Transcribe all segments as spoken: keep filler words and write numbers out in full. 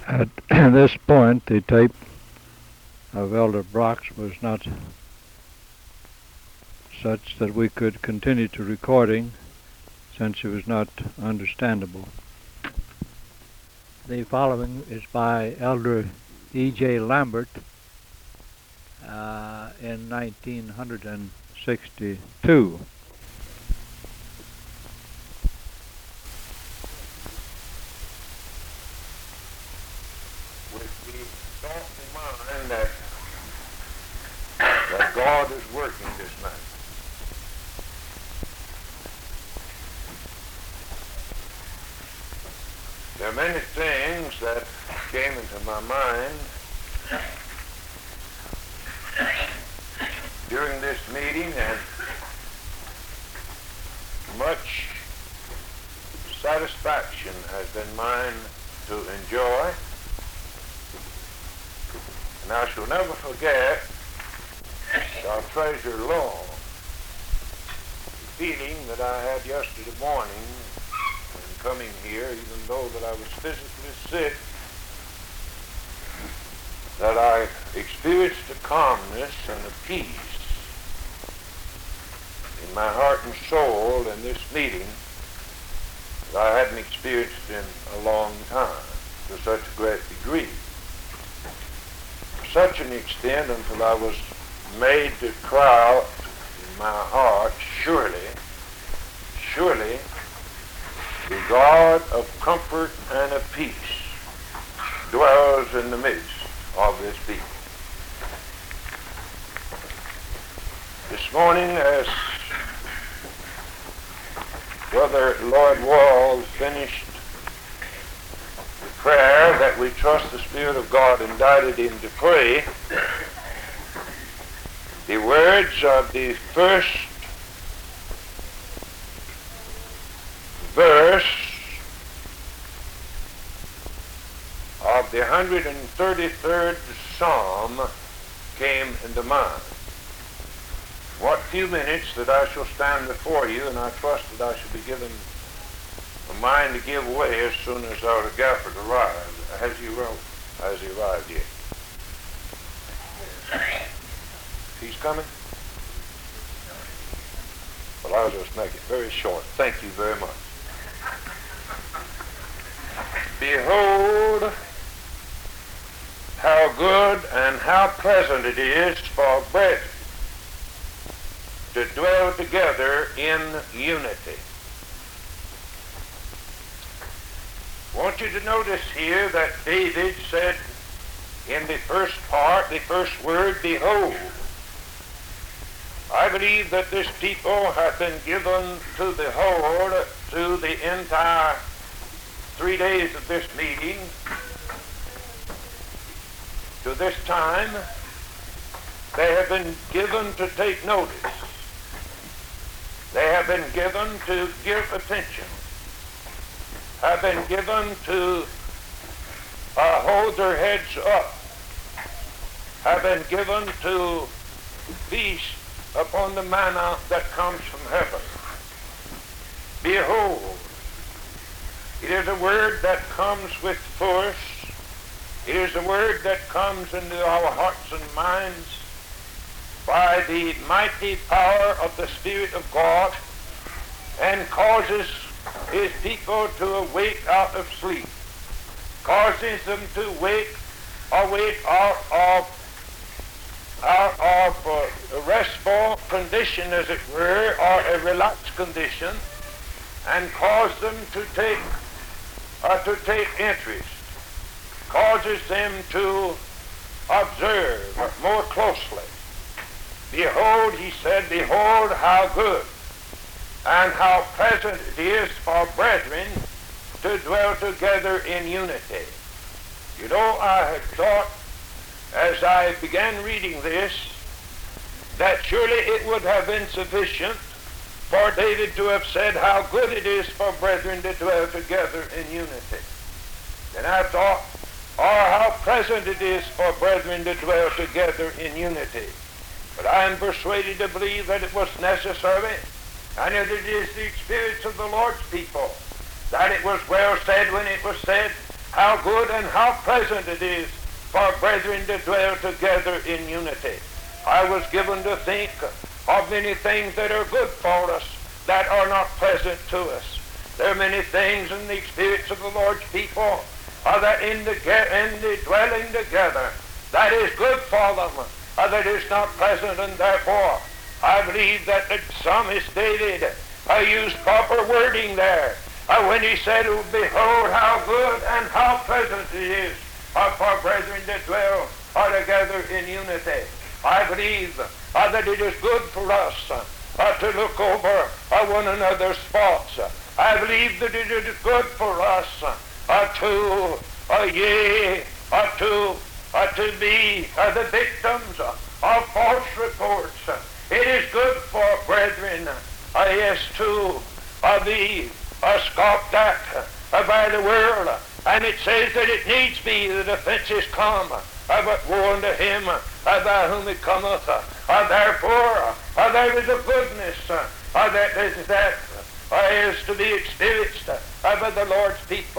At this point, the tape of Elder Brock's was not such that we could continue to recording since it was not understandable. The following is by Elder E J Lambert uh, in nineteen sixty-two. With the thought in mind that, that God is working this night. There are many things that came into my mind during this meeting, and much satisfaction has been mine to enjoy. And I shall never forget, I'll treasure long, the feeling that I had yesterday morning when coming here, even though that I was physically sick, that I experienced a calmness and a peace in my heart and soul in this meeting that I hadn't experienced in a long time to such a great degree. To such an extent until I was made to cry out in my heart, surely, surely, the God of comfort and of peace dwells in the midst of this people. This morning, as Brother Lloyd Wall finished the prayer that we trust the Spirit of God indicted him to pray, the words of the first verse of the one hundred thirty-third Psalm came into mind. What few minutes that I shall stand before you, and I trust that I shall be given a mind to give way as soon as our Gafford arrives. Has he, has he arrived yet? He's coming? Well, I'll just make it very short. Thank you very much. Behold, how good and how pleasant it is for brethren to dwell together in unity. I want you to notice here that David said in the first part, the first word, behold. I believe that this people have been given to behold through the entire three days of this meeting. To this time, they have been given to take notice. They have been given to give attention, have been given to uh, hold their heads up, have been given to feast upon the manna that comes from heaven. Behold, it is a word that comes with force. It is a word that comes into our hearts and minds by the mighty power of the Spirit of God, and causes his people to awake out of sleep, causes them to wake, awake out of out of uh, a restful condition, as it were, or a relaxed condition, and cause them to take uh, to take interest, causes them to observe more closely. Behold, he said, behold how good and how pleasant it is for brethren to dwell together in unity. You know, I had thought as I began reading this that surely it would have been sufficient for David to have said how good it is for brethren to dwell together in unity. And I thought, or how pleasant it is for brethren to dwell together in unity. But I am persuaded to believe that it was necessary, and that it is the experience of the Lord's people, that it was well said when it was said, how how good and how pleasant it is for brethren to dwell together in unity. I was given to think of many things that are good for us that are not pleasant to us. There are many things in the experience of the Lord's people uh, that in the, in the dwelling together that is good for them, uh, that is not pleasant, and therefore I believe that the psalmist David uh, used proper wording there uh, when he said, "Oh, behold how good and how pleasant it is uh, for brethren to dwell uh, together in unity." I believe uh, that it is good for us uh, uh, to look over uh, one another's faults. I believe that it is good for us uh, to, uh, yea, uh, to, uh, to be uh, the victims uh, of false reports. It is good for brethren, uh, yes, to uh, be uh, scoffed at uh, by the world. And it says that it needs be that offenses come, uh, but woe unto him uh, by whom it cometh. Uh, therefore, uh, there is a goodness uh, uh, that is that uh, is to be experienced uh, by the Lord's people.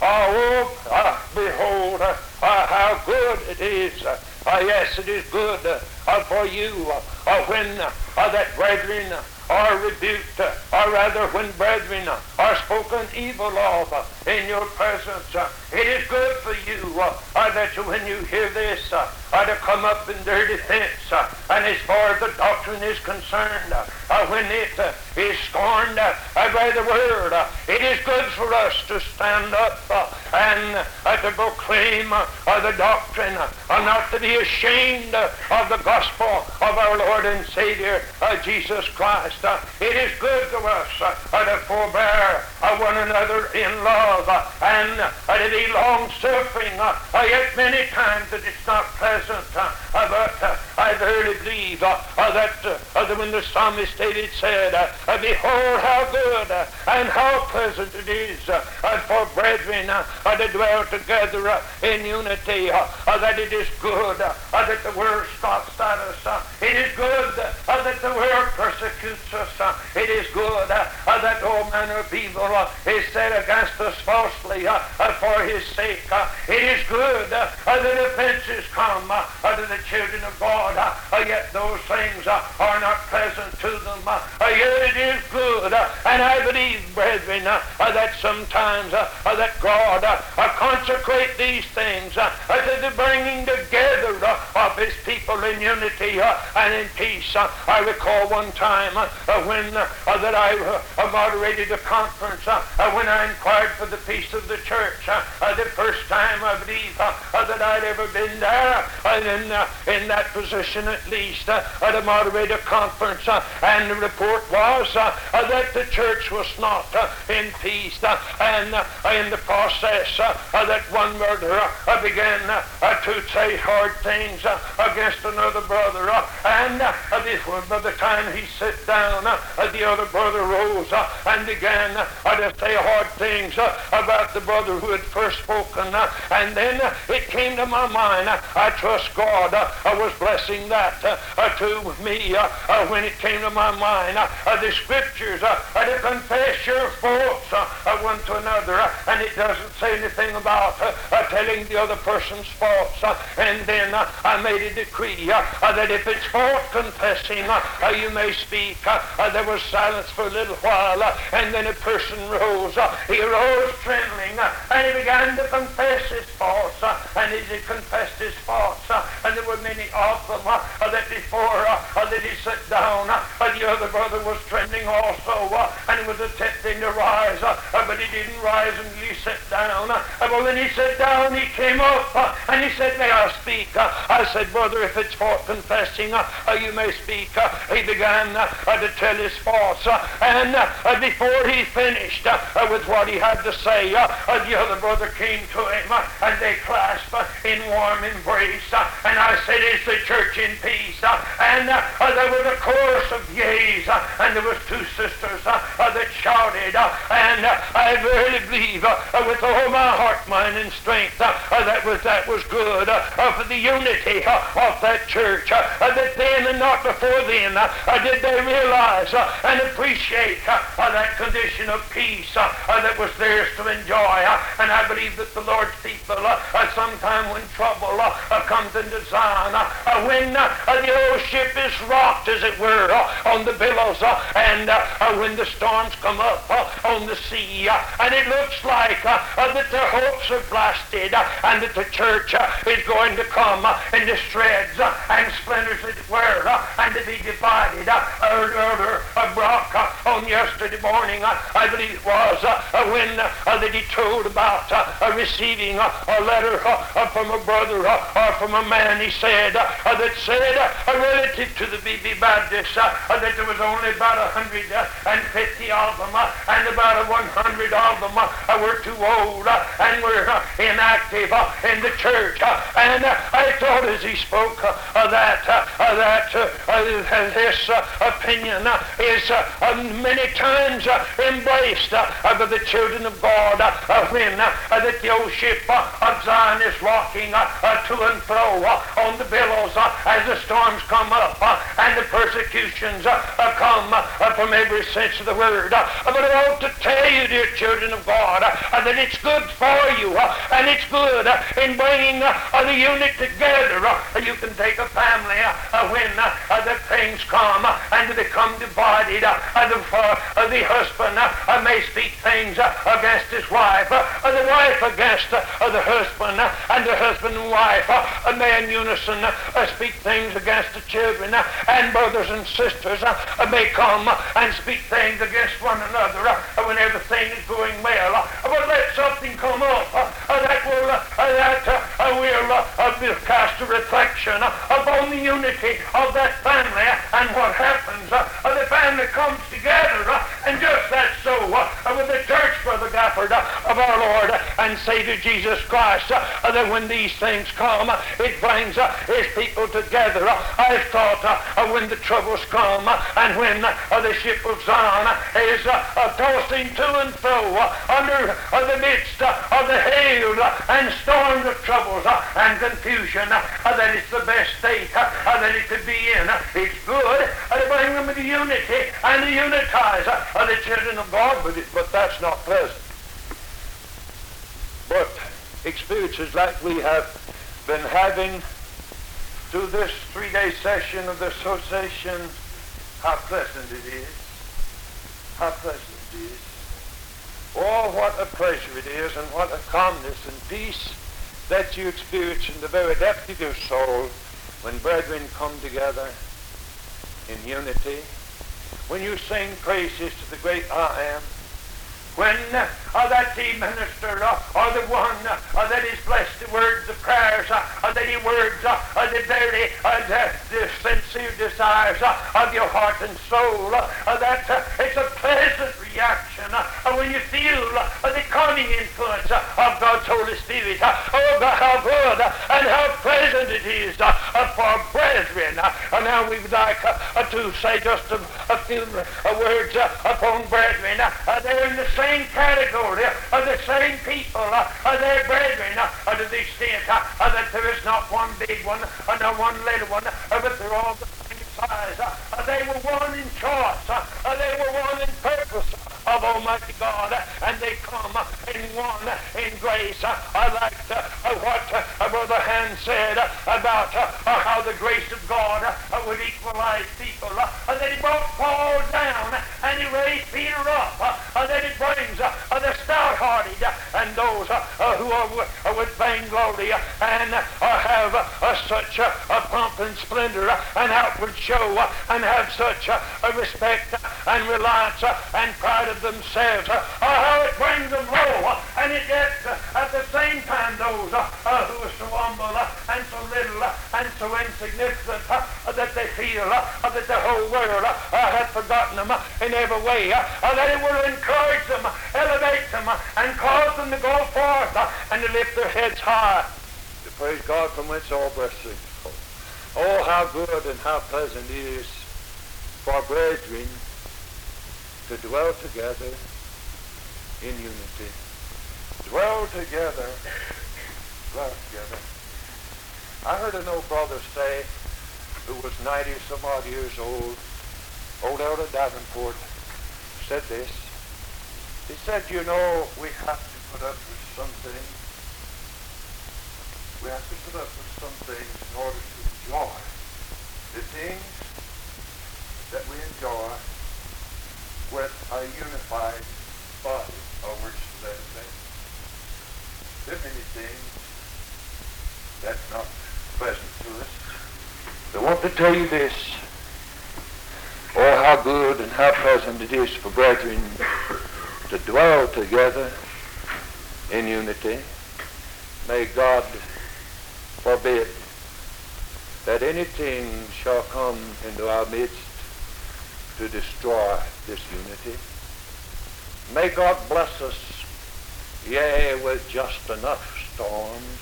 Oh, uh, behold, uh, uh, how good it is. Uh, uh, yes, it is good uh, uh, for you uh, when uh, that brethren uh, are rebuked, uh, or rather when brethren uh, are spoken evil of uh, in your presence. Uh, it is good for you uh, uh, that you, when you hear this, uh, uh, to come up in their defense. Uh, and as far as the doctrine is concerned, uh, uh, when it uh, is scorned uh, by the word, uh, it is good for us to stand up uh, and uh, to proclaim uh, the doctrine, uh, not to be ashamed uh, of the gospel of our Lord and Savior, uh, Jesus Christ. Uh, it is good to us uh, to forbear uh, one another in love uh, and uh, to be long-suffering. Uh, uh, yet many times it is not pleasant, uh, uh, but uh, I verily believe uh, uh, that uh, when the psalmist David said, uh, uh, "Behold how good uh, and how pleasant it is uh, uh, for brethren uh, uh, to dwell together uh, in unity," uh, uh, that it is good uh, uh, that the world scoffs at us. Uh, it is good uh, that the world persecutes us. Uh, it is good uh, uh, that all manner of evil uh, is said against us falsely uh, uh, for his sake. Uh, it is good uh, uh, that offenses come uh, uh, to the children of God, uh, uh, yet those things uh, are not pleasant to them. Uh, uh, yet it is good, uh, and I believe, brethren, uh, uh, that sometimes uh, uh, that God uh, uh, consecrate these things uh, uh, to the bringing together uh, of his people in unity uh, and in peace. Uh, I recall one time uh, uh, when uh, uh, that I uh, moderated a conference uh, uh, when I inquired for the peace of the church. Uh, uh, the first time I believe uh, uh, that I'd ever been there uh, in, uh, in that position at least uh, uh, to moderate a conference, uh, and the report was uh, uh, that the church was not uh, in peace, uh, and uh, in the process uh, uh, that one brother uh, began uh, uh, to say hard things uh, against another brother, uh, and uh, before, by the time he sat down, uh, uh, the other brother rose uh, and began uh, to say hard things uh, about the brother who had first spoken, uh, and then uh, it came to my mind, uh, I trust God uh, was blessing that uh, uh, to me uh, uh, when it came to my mind, uh, uh, the scriptures uh, uh, to confess your faults uh, uh, one to another, uh, and it doesn't say anything about uh, uh, telling the other person's faults, uh, and then uh, I made a decree uh, uh, that if it's fault confessing, uh, uh, you may speak. Uh, uh, there was silence for a little while, uh, and then a person rose. Uh, he rose trembling, uh, and he began to confess his faults, uh, and as he confessed his faults, uh, and there were many of them, uh, uh, that before uh, uh, that he sat down, uh, uh, the other brother was trembling also, uh, and he was attempting to rise, uh, uh, but he didn't rise until he sat down. Uh, well, when he sat down, he came up, uh, and he said, "May I speak?" Uh, I said, "Brother, if it's for confessing, uh, uh, you may speak." Uh, he began uh, uh, to tell his faults, uh, and uh, uh, before he finished uh, uh, with what he had to say, uh, uh, the other brother came to him, uh, and they clasped uh, in warm embrace, uh, and I said, "Is the church in peace?" Uh, and uh, uh, there was a chorus of yeas, uh, and there was two sisters uh, uh, that shouted, uh, and uh, I verily believe uh, with all my heart, mind, and strength uh, uh, that was that was good uh, uh, for the unity uh, of that church. Uh, uh, that then and not before then uh, uh, did they realize uh, and appreciate uh, uh, that condition of peace uh, uh, that was theirs to enjoy. Uh, and I believe that the Lord's people, uh, uh, sometime when trouble uh, uh, comes into Zion, uh, uh, when uh, uh, the old ship is rocked, as it were, uh, on the billows, uh, and uh, uh, when the storms come up uh, on the sea, uh, and it looks like uh, uh, that their hopes are blasted, uh, and that the church uh, is going to come uh, into shreds uh, and splinters, as it were, uh, and to be divided. Uh, Elder uh, Brock uh, on yesterday morning, uh, I believe it was, uh, uh, when uh, uh, that he told about uh, uh, receiving uh, a letter uh, uh, from a brother uh, or from a man, he said, uh, uh, that said, uh, relative to the B B Baptists, uh, uh, that there was only about one hundred fifty of them, uh, and about one hundred of them uh, were too old uh, and were uh, inactive uh, in the church. Uh, and uh, I thought as he spoke uh, uh, that uh, uh, that uh, uh, this uh, opinion uh, is uh, uh, many times uh, embraced uh, by the children of God uh, uh, when uh, uh, that the old ship uh, of Zion is rocking uh, uh, to and fro uh, on the billows uh, as the storms come up uh, and the persecutions uh, uh, come uh, from every sense of the word. Uh, but I want to tell you, dear children of God, uh, uh, that it's good for you uh, and it's good uh, in bringing uh, uh, the unit together. Uh, you can take a family uh, uh, when uh, uh, the things come uh, and they become divided. Uh, uh, the, uh, the husband uh, uh, may speak things uh, against his wife, uh, uh, the wife against uh, uh, the husband, uh, and the husband and wife uh, uh, may in unison uh, uh, speak things against the children, uh, and brothers and sisters uh, uh, may come uh, and speak things against one another uh, when everything is going well. Uh, but let something come up uh, uh, that will uh, uh, that uh, will uh, uh, cast a reflection uh, upon the unity of that family, uh, and what happens, uh, uh, the family comes together, uh, and just that so uh, uh, with the church, Brother Gafford, uh, of our Lord uh, and Savior Jesus Christ, uh, uh, that when these things come, uh, it brings uh, his people together. Uh, I thought uh, uh, when the troubles come, uh, and when uh, the ship of Zion uh, is uh, uh, tossing to and fro uh, under uh, the midst uh, of the hail uh, and storms of troubles uh, and confusion, uh, uh, that it's the best state uh, uh, that it could be in. Uh, it's good uh, to bring them into unity and to unitize uh, uh, the children of God, but, it, but that's not pleasant. But experiences like we have been having through this three-day session of the association, how pleasant it is. How pleasant it is. Oh, what a pleasure it is, and what a calmness and peace that you experience in the very depth of your soul when brethren come together in unity, when you sing praises to the great I Am, when uh, that the minister uh, or the one uh, that is blessed the words, the prayers, uh, that he words, uh, the very uh, the, the sincere desires uh, of your heart and soul, uh, that uh, it's a pleasant reaction uh, when you feel uh, the calming influence uh, of God's Holy Spirit. Uh, oh God, how good uh, and how pleasant it is uh, for brethren. Uh, and now we would like uh, to say just a, a few uh, words uh, upon brethren. Uh, they're in the same category of the same people, uh, they're brethren, uh, to the extent uh, that there is not one big one, uh, not one little one, uh, but they're all the same size. Uh, they were one in choice, uh, they were one in purpose of Almighty God, uh, and they come uh, in one uh, in grace. Uh, I liked uh, what uh, Brother Hand said uh, about uh, uh, how the grace of God uh, would equalize people, uh, that he brought Paul down uh, and he raised Peter up, uh, that he brings uh, the stout-hearted uh, and those uh, uh, who are uh, with vainglory uh, and uh, have uh, such uh, a pomp and splendor uh, and outward show uh, and have such uh, a respect uh, and reliance uh, and pride of themselves, uh, uh, how it brings them low, uh, and it gets uh, at the same time those uh, uh, who are so humble uh, and so little uh, and so insignificant uh, that they feel uh, that the whole world uh, uh, has forgotten them uh, in every way, uh, uh, that it will encourage them, uh, elevate them, uh, and cause them to go forth uh, and to lift their heads high. To praise God from whence all blessings flow. Oh, how good and how pleasant it is for brethren to dwell together in unity. Dwell together. Dwell together. I heard an old brother say, who was ninety some odd years old, old Elder Davenport, said this. He said, you know, we have to put up with some things. We have to put up with some things in order to enjoy the things that we enjoy with a unified body over that thing. There are many things that's not pleasant to us. I want to tell you this. Oh, how good and how pleasant it is for brethren to dwell together in unity. May God forbid that anything shall come into our midst to destroy this unity. May God bless us, yea, with just enough storms,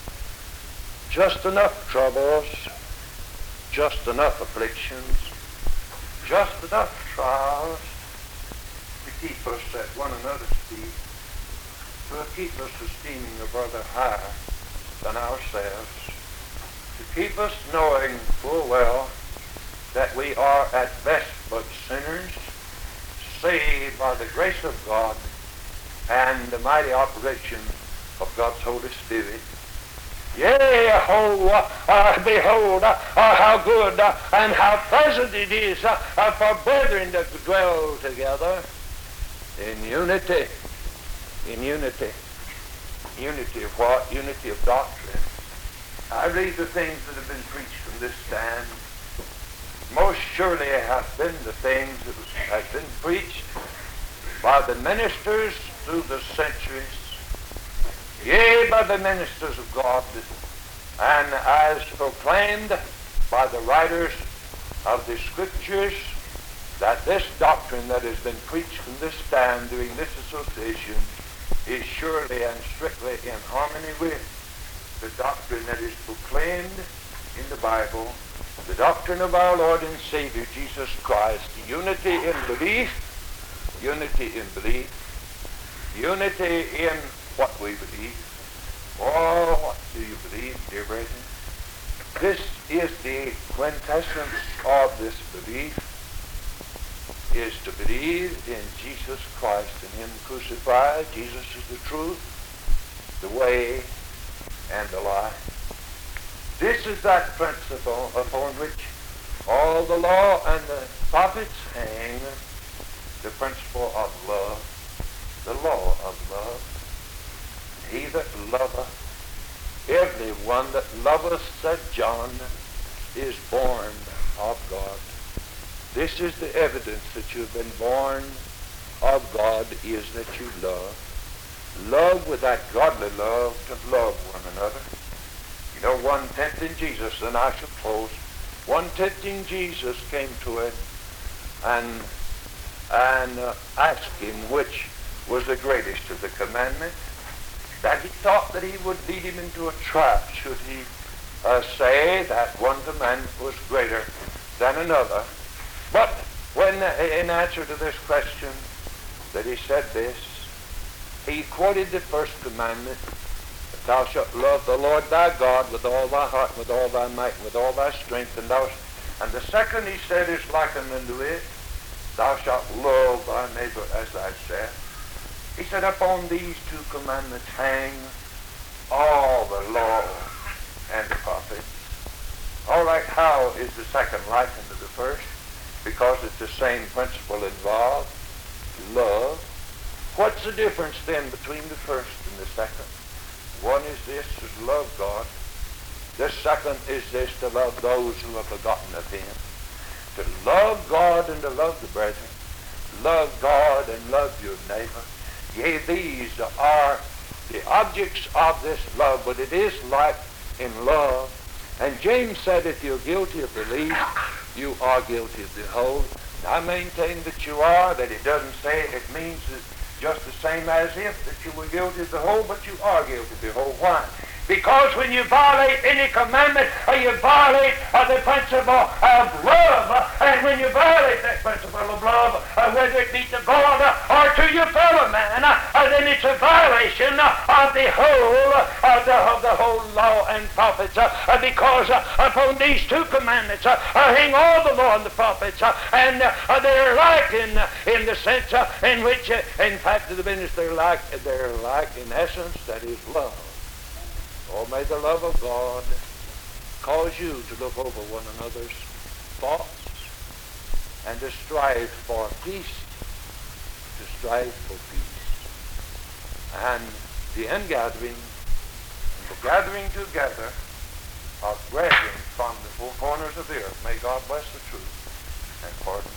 just enough troubles, just enough afflictions, just enough trials to keep us at one another's feet, to keep us esteeming a brother higher than ourselves, to keep us knowing full well that we are at best but sinners, saved by the grace of God and the mighty operation of God's Holy Spirit. Yea, oh, uh, behold, uh, uh, how good uh, and how pleasant it is uh, uh, for brethren to dwell together in unity. In unity. Unity of what? Unity of doctrine. I read the things that have been preached from this stand. Most surely have been the things that was, have been preached by the ministers through the centuries, yea, by the ministers of God, and as proclaimed by the writers of the Scriptures, that this doctrine that has been preached from this stand during this association is surely and strictly in harmony with the doctrine that is proclaimed in the Bible, the doctrine of our Lord and Savior Jesus Christ, unity in belief, unity in belief, unity in what we believe. Oh, what do you believe, dear brethren? This is the quintessence of this belief, is to believe in Jesus Christ and Him crucified. Jesus is the truth, the way, and the life. This is that principle upon which all the law and the prophets hang, the principle of love, the law of love. He that loveth, every one that loveth, said John, is born of God. This is the evidence that you've been born of God, is that you love. Love with that godly love to love one another. You know, one tempting Jesus, and I shall close, one tempting Jesus came to him and, and uh, asked him which was the greatest of the commandments, that he thought that he would lead him into a trap should he uh, say that one commandment was greater than another. But when, uh, in answer to this question, that he said this, he quoted the first commandment, that thou shalt love the Lord thy God with all thy heart, with all thy might, with all thy strength, and thou, and the second, he said, is likened unto it, thou shalt love thy neighbor as thyself. He said, upon these two commandments hang all the law and the prophets. All right, how is the second likened to the first? Because it's the same principle involved, love. What's the difference then between the first and the second? One is this, to love God. The second is this, to love those who have begotten of Him. To love God and to love the brethren. Love God and love your neighbor. Yea, these are the objects of this love, but it is like in love. And James said, if you're guilty of belief, you are guilty of the whole. I maintain that you are, that it doesn't say it means that just the same as if that you were guilty of the whole, but you are guilty of the whole. Why? Because when you violate any commandment, uh, you violate uh, the principle of love. Uh, and when you violate that principle of love, uh, whether it be to God uh, or to your fellow man, uh, uh, then it's a violation uh, of the whole uh, the, of the whole law and prophets. Uh, uh, because uh, upon these two commandments uh, uh, hang all the law and the prophets, uh, and uh, uh, they're like in uh, in the sense uh, in which, uh, in fact, of the business, they're like they're like in essence that is love. Oh, may the love of God cause you to look over one another's thoughts and to strive for peace, to strive for peace. And the ingathering, and the gathering together of brethren from the four corners of the earth. May God bless the truth and pardon